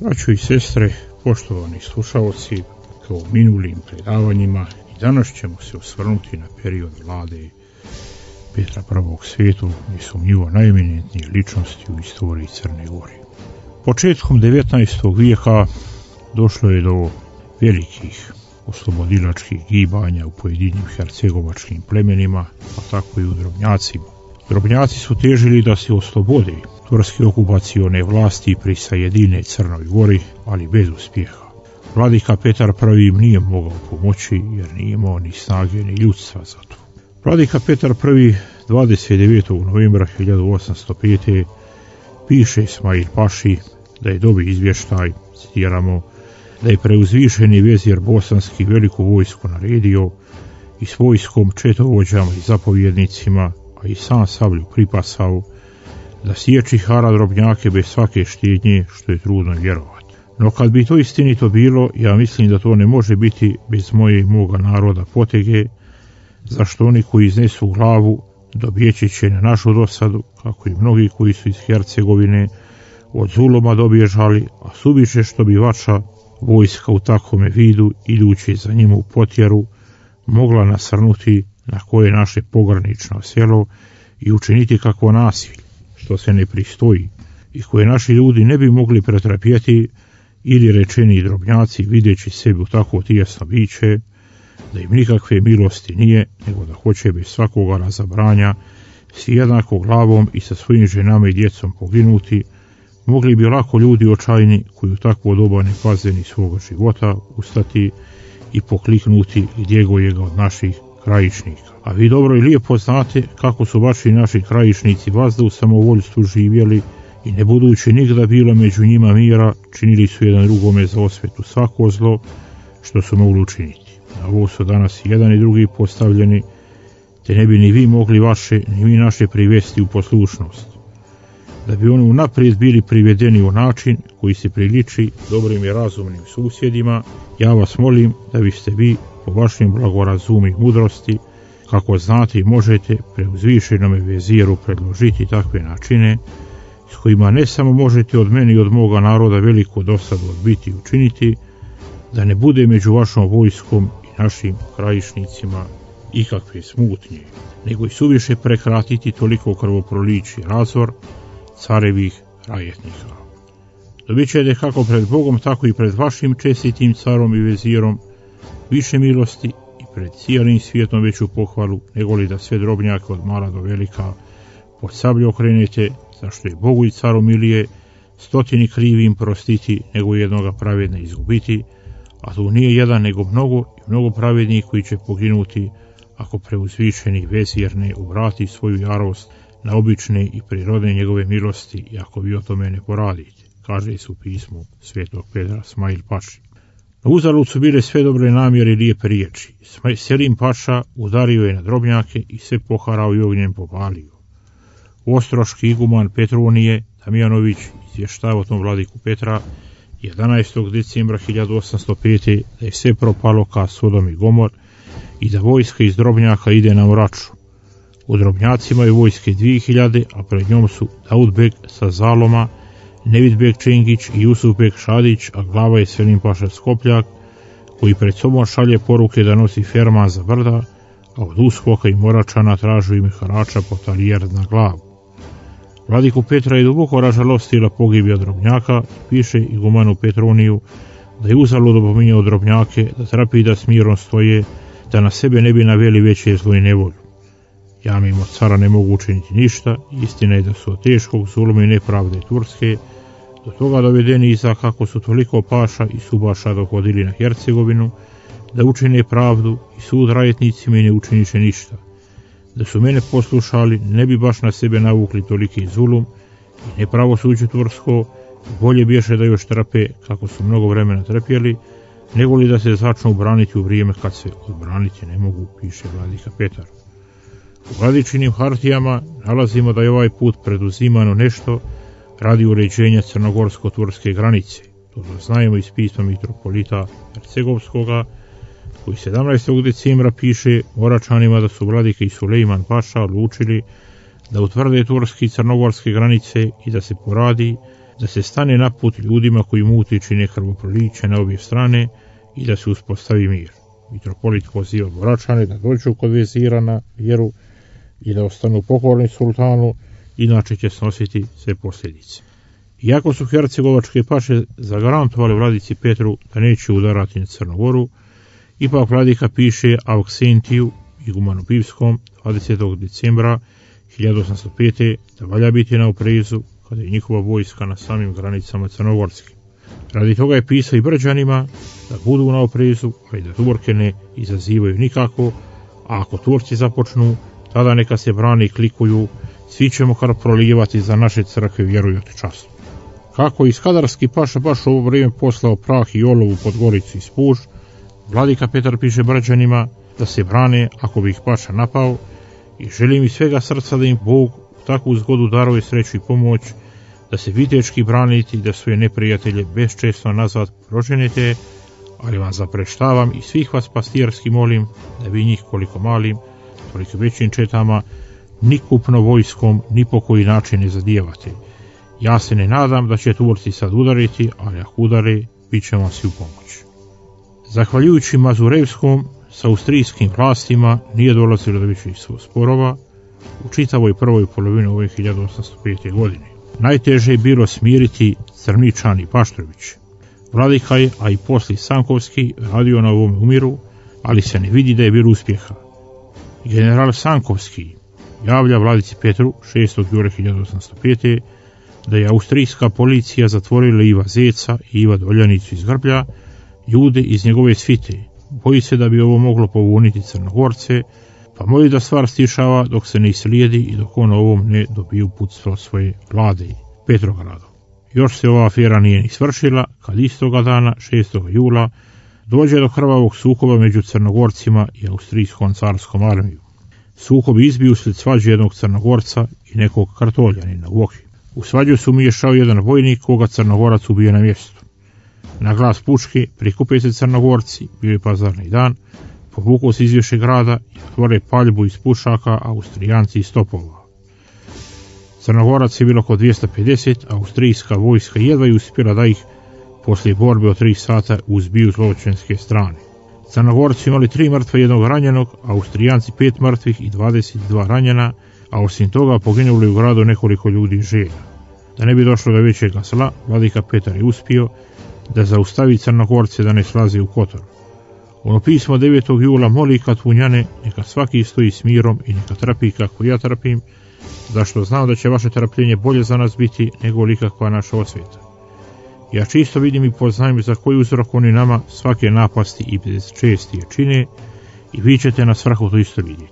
Braćo i sestre, poštovani slušalci, kao u minulim predavanjima i danas ćemo se osvrnuti na period vlade Petra I. Svetog, nesumnjivo najeminentnije ličnosti u istoriji Crne Gore. Početkom 19. vijeka došlo je do velikih oslobodilačkih gibanja u pojedinim hercegovačkim plemenima, pa tako i u Drobnjacima. Drobnjaci su težili da se oslobode turske okupacione vlasti i prisajedine Crnoj Gori, ali bez uspjeha. Vladika Petar I nije mogao pomoći jer nije imao ni snage ni ljudstva za to. Vladika Petar I 29. novembra 1805. piše Ismail Paši da je dobio izvještaj, citiramo, da je preuzvišeni vezir bosanski veliko vojsko naredio i s vojskom, četovođama i zapovjednicima, a i sam sablju pripasao, da sječi hara Drobnjake bez svake štednje, što je trudno vjerovati. No kad bi to istinito bilo, ja mislim da to ne može biti bez moje i moga naroda potege, zašto oni koji iznesu glavu dobijeći će na našu dosadu, kako i mnogi koji su iz Hercegovine od zuluma dobježali, a subiše što bi vaša vojska u takvome vidu, idući za njim u potjeru, mogla nasrnuti na koje naše pogranično selo i učiniti kakvo nasilje, što se ne pristoji, i koje naši ljudi ne bi mogli pretrpjeti, ili rečeni Drobnjaci, videći sebi u takvo tijesno biće, da im nikakve milosti nije, nego da hoće bez svakoga razabranja s jednakom glavom i sa svojim ženama i djecom poginuti, mogli bi lako ljudi očajni, koji u takvo doba ne paze ni svoga života, ustati i pokliknuti gdje go je ga od naših krajišnika. A vi dobro i lijepo znate kako su vaši naši krajišnici vazda u samovoljstvu živjeli i ne budući nigda bilo među njima mira, činili su jedan drugome za osvetu svako zlo što su mogli učiniti. Na ovo su danas jedan i drugi postavljeni, te ne bi ni vi mogli vaše, ni mi naše privesti u poslušnost, da bi oni unaprijed bili privedeni u način koji se priliči dobrim i razumnim susjedima. Ja vas molim da biste vi po vašem blagorazumu i mudrosti, kako znate i možete, preuzvišenome veziru predložiti takve načine s kojima ne samo možete od mene i od moga naroda veliku dosadu odbiti i učiniti, da ne bude među vašom vojskom i našim krajišnicima ikakve smutnje, nego i suviše prekratiti toliko krvoprolići razor carevih rajetnika. Dobit ćete kako pred Bogom, tako i pred vašim čestitim carom i vezirom više milosti i pred cijelim svijetom veću pohvalu, nego li da sve Drobnjake od mala do velika pod sablju okrenete, zašto je Bogu i caru milije stotini krivim prostiti, nego jednoga pravedne izgubiti, a tu nije jedan nego mnogo i mnogo pravednih koji će poginuti, ako preuzvišeni vezir ne obrati svoju jarost na obične i prirodne njegove milosti, i ako vi o tome ne poradite, kaže se u pismu svetog Petra Ismail Paši. Na uzalud su bile sve dobre namjere i lijepe riječi. Selim Paša udario je na Drobnjake i sve poharao i ognjem popalio. Ostroški iguman Petronije Damjanović izvještava o tom vladiku Petra 11. decembra 1805. da je sve propalo ka Sodom i Gomor i da vojska iz Drobnjaka ide na Oraču. U Drobnjacima je vojske 2000, a pred njom su Daudbeg sa Zaloma, Nevidbeg Čengić i Jusufbeg Šadić, a glava je Selim Paša Skopljak, koji pred sobom šalje poruke da nosi Ferman za brda, a od Uskoka i Moračana tražu ime harača po talijer na glavu. Vladiku Petra je duboko ražalostila pogibija Drobnjaka i piše igumanu Petroniju da je uzalud opominjao Drobnjake da trapi da s mirom stoje, da na sebe ne bi naveli veće zlo i nevolju. Ja mimo cara ne mogu učiniti ništa, istina je da su od teškog zuluma i nepravde turske do toga dovedeni iza kako su toliko paša i subaša dohodili na Hercegovinu, da učine pravdu i sud rajetnicima i ne učiniše ništa. Da su mene poslušali, ne bi baš na sebe navukli toliki zulum i nepravosuđe tursko, bolje bješe da još trpe kako su mnogo vremena trpjeli, nego li da se začnu braniti u vrijeme kad se odbraniti ne mogu, piše vladika Petar. U vladičinim hartijama nalazimo da je ovaj put preduzimano nešto radi uređenja crnogorsko-turske granice. To znajemo iz pisma mitropolita Hercegovskoga, koji 17. decembra piše Moračanima da su vladike i Sulejman Paša odlučili da utvrde turske i crnogorske granice i da se poradi da se stane na put ljudima koji muti čine krvoproliće na obje strane i da se uspostavi mir. Mitropolit poziva Dvoračane da dođu kod vezira na vjeru i da ostanu pokorni sultanu, inače će snositi sve posljedice. Iako su hercegovačke paše zagarantovali vladici Petru da neće udarati na Crnu Goru, ipak vladika piše Auksentiju igumanu Pivskom 20. decembra 1805. da valja biti na oprezu kada je njihova vojska na samim granicama crnogorskim. Radi toga je pisao i Brđanima da budu na oprezu, a i da Turke ne izazivaju nikako, a ako Turci započnu, tada neka se brane i klikuju, svi ćemo kar prolijevati za naše crkve, vjerujte časno. Kako i Skadarski paša baš u ovo vrijeme poslao prah i olovu pod Goricu i Spuž, vladika Petar piše Brđanima da se brane ako bi ih paša napao i želim iz svega srca da im Bog u takvu zgodu daruje sreću i pomoć, da se viteški braniti, da svoje neprijatelje bezčesno nazad proženete, ali vam zapreštavam i svih vas pastirski molim da vi njih koliko malim, toliko većim četama, ni kupno vojskom, ni po koji način ne zadijevate. Ja se ne nadam da će Turci sad udariti, ali ako udare, bit ćemo si u pomoć. Zahvaljujući Mazurevskom, s austrijskim vlastima nije dolazilo do većih sporova u čitavoj prvoj polovini ove 1805. godine. Najteže je bilo smiriti Crničan i Paštrović. Vladika je, a i poslije Sankovski, radio na ovom umiru, ali se ne vidi da je bilo uspjeha. General Sankovski javlja vladici Petru 6. jula 1805. da je austrijska policija zatvorila Iva Zeca i Iva Doljanicu iz Grblja, ljude iz njegove svite. Boji se da bi ovo moglo povuniti Crnogorce, pa moli da stvar stišava dok se ne islijedi i dok on ovom ne dobije uputstvo svoje vlade Petrogradu. Još se ova afera nije ni svršila, kad istoga dana, 6. jula, dođe do krvavog sukoba među Crnogorcima i austrijskom carskom armijom. Sukob izbiju uslijed svađe jednog Crnogorca i nekog Kartoljanina u Ohri. U svađu su umiješao jedan vojnik koga Crnogorac ubije na mjestu. Na glas puške prikupe se Crnogorci, bio je pazarni dan, povuku se iz više grada i otvore paljbu iz pušaka, Austrijanci iz topova. Crnogorac je bilo oko 250, a austrijska vojska jedva je uspjela da ih poslije borbe od 3 sata uzbiju zločinske strane. Crnogorci imali 3 mrtva i 1 ranjenog, Austrijanci 5 mrtvih i 22 ranjena, a osim toga poginuli u gradu nekoliko ljudi i žena. Da ne bi došlo do većeg zla, vladika Petar je uspio da zaustavi Crnogorce da ne slaze u Kotor. Ono pismo 9. jula moli Katvunjane neka svaki stoji s mirom i neka trpi kako ja trpim, zašto znam da će vaše trpljenje bolje za nas biti nego li kakva naša osveta. Ja čisto vidim i poznajem za koji uzrok oni nama svake napasti i čestije čine i vi ćete na svrhu to isto vidjeti.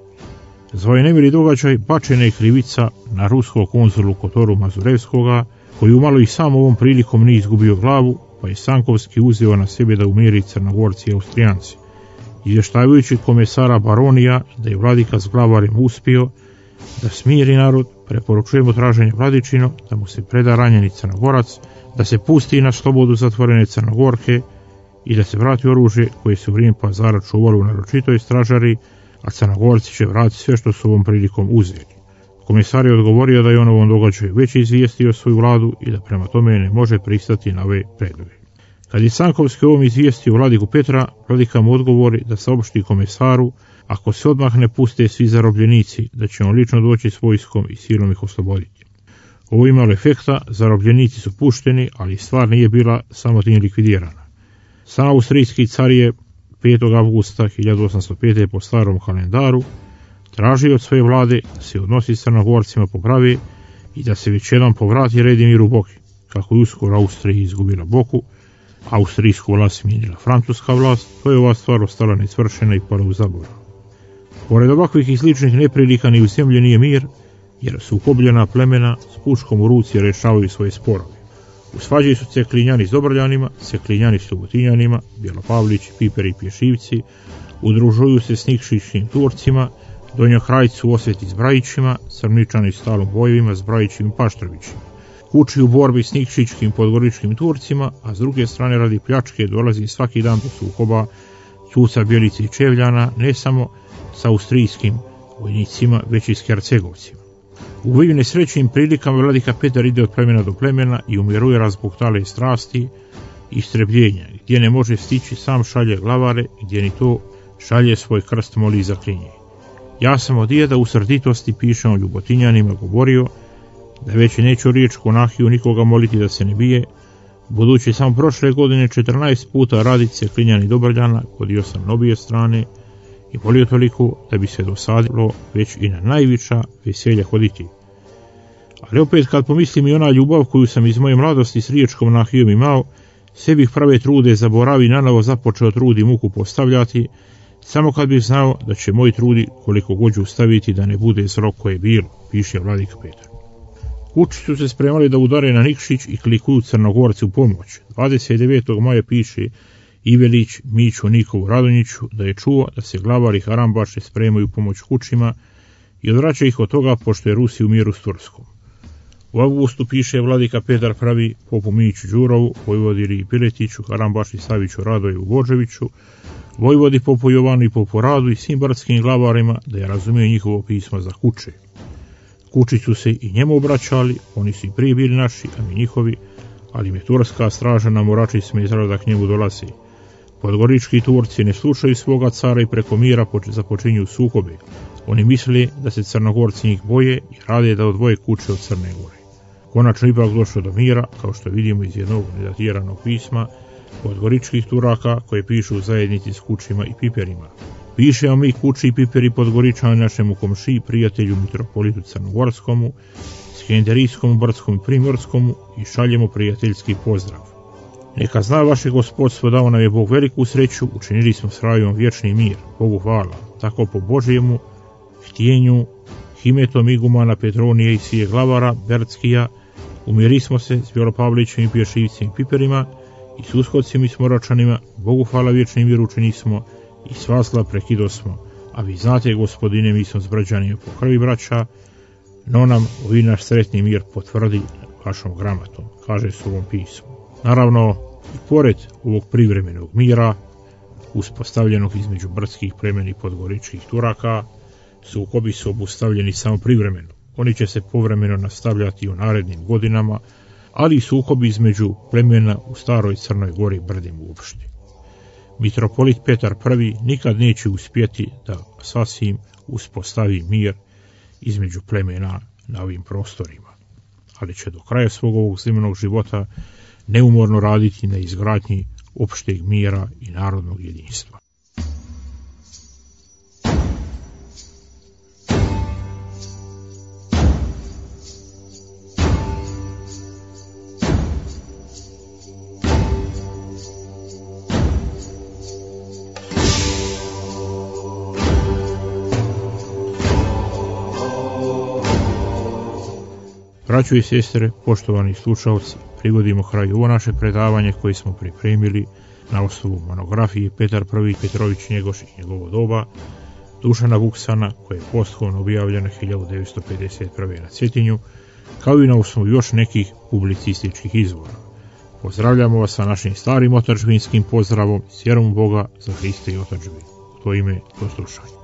Za ovaj nemili događaj bačena je krivica na ruskog konzulu Kotoru Mazurevskoga, koji umalo i sam ovom prilikom nije izgubio glavu, pa je Sankovski uzeo na sebe da umiri Crnogorci i Austrijanci. Izvještavajući komesara Baronija da je vladika s glavarem uspio da smiri narod, preporučujemo traženje vladičino da mu se preda ranjeni Crnogorac, da se pusti na slobodu zatvorene Crnogorke i da se vrati oružje koje su u vrijeme pazara čuvali u naročitoj stražari, a Crnogorci će vratiti sve što su ovom prilikom uzeli. Komesar je odgovorio da je on ovom događaju već izvijestio svoju vladu i da prema tome ne može pristati na ove predloge. Kad je Sankovski ovom izvijestio vladiku Petra, vladika mu odgovori da saopšti komesaru ako se odmah ne puste svi zarobljenici, da će on lično doći s vojskom i silom ih osloboditi. Ovo imalo efekta, zarobljenici su pušteni, ali stvar nije bila samo tim likvidirana. Sam austrijski car je 5. avgusta 1805. po starom kalendaru tražio od svoje vlade da se odnosi s Crnogorcima popravi i da se već jednom povrati red i mir u Boki. Kako je uskoro Austrija izgubila Boku, austrijsku vlast smijenila francuska vlast, to je ova stvar ostala nesvršena i pala u zaborav. Pored ovakvih i sličnih neprilika ni u zemlji nije mir, jer sukobljena plemena s puškom u ruci rješavaju svoje sporove. U svađi su Ceklinjani s Dobrljanima, Ceklinjani s Subotinjanima, Bjelopavlići, Piperi i Pješivci, udružuju se s Nikšićkim Turcima, Donjohrajci u osveti s Brajićima, Crničani s stalom bojevima s Brajićima i Paštrovićima. Kuči u borbi s Nikšićkim podgoričkim Turcima, a s druge strane radi pljačke dolazi svaki dan do sukoba Cuca, Bjelice i Čevljana, ne samo s austrijskim vojnicima, već i s Hercegovcima. U ovim nesrećnim prilikama vladika Petar ide od plemena do plemena i umiruje razbuktale strasti i istrebljenja. Gdje ne može stići, sam šalje glavare, gdje ni to šalje svoj krst, moli i zaklinje. Ja sam od djeda u srditosti, piše on Ljubotinjanima, govorio da već neću riječ konahiju nikoga moliti da se ne bije, budući sam prošle godine 14 puta radice klinjani Dobrdjana hodio sam na obje strane i volio toliko da bi se dosadilo već i na najviša veselja hoditi. Ali opet kad pomislim i ona ljubav koju sam iz moje mladosti s riječkom nahijom imao, sve bih prave trude zaboravi nanovo započeo trud i muku postavljati, samo kad bih znao da će moj trudi koliko gođu staviti da ne bude zlo koje je bilo, piše vladika Petar. Kući su se spremali da udare na Nikšić i klikuju Crnogorci u pomoć. 29. maja piše Ivelić Miću Nikovu Radonjiću da je čuo da se glavari Harambaše spremaju pomoć kućima i odvraća ih od toga pošto je Rusi u miru s Turskom. U avgustu piše vladika Petar pravi popu Miću Đurovu, vojvodi Piletiću, Harambaši Saviću Radoju Boževiću, vojvodi popu Jovanu i popu Radu i svim brdskim glavarima da je razumio njihovo pismo za kuće. Kući su se i njemu obraćali, oni su i prije bili naši, a mi njihovi, ali im je turska straža na Morači smetala da k njemu dolazi. Podgorički Turci ne slušaju svoga cara i preko mira započinju sukobe. Oni misle da se Crnogorci njih boje i rade da odvoje kuće od Crne Gore. Konačno ipak došlo do mira, kao što vidimo iz jednog nedatiranog pisma podgoričkih Turaka koje pišu u zajednici s kućima i piperima. Pišemo mi kući i piperi Podgoričani našemu komšiji, prijatelju mitropolitu Crnogorskomu, Skenderijskom, Brdskom i Primorskomu i šaljemo prijateljski pozdrav. Neka zna vaše gospodstvo, dao nam je Bog veliku sreću, učinili smo s krajom vječni mir, Bogu hvala, tako po Božjemu htjenju, Himetom igumana Petronije i sije glavara Berdskija, umiri smo se s Bjelopavlićem i Pješivcem i piperima i s Uskodcem i Smoračanima, Bogu hvala vječni mir učini smo i sva zla prekido smo, a vi znate, gospodine, mi smo s Brđanima po krvi braća, no nam ovi naš sretni mir potvrdi vašom gramatom, kaže se u ovom pismu. Naravno, i pored ovog privremenog mira, uspostavljenog između brdskih plemena i podgoričkih Turaka, sukobi su obustavljeni samo privremeno. Oni će se povremeno nastavljati u narednim godinama, ali i sukobi između plemena u staroj Crnoj Gori Brdim uopšte. Mitropolit Petar I nikad neće uspjeti da sasvim uspostavi mir između plemena na ovim prostorima, ali će do kraja svog ovog zemljenog života neumorno raditi na izgradnji opšteg mira i narodnog jedinstva. Braćo i sestre, poštovani slušalci, privodimo kraju ovo naše predavanje koje smo pripremili na osnovu monografije Petar I Petrović Njegoš i njegovo doba Dušana Vuksana, koja je posthumono objavljena 1951. na Cetinju, kao i na osnovu još nekih publicističkih izvora. Pozdravljamo vas sa našim starim otadžbinskim pozdravom, s vjerom u Boga za Hrista i otadžbinu. U to ime, do slušanja.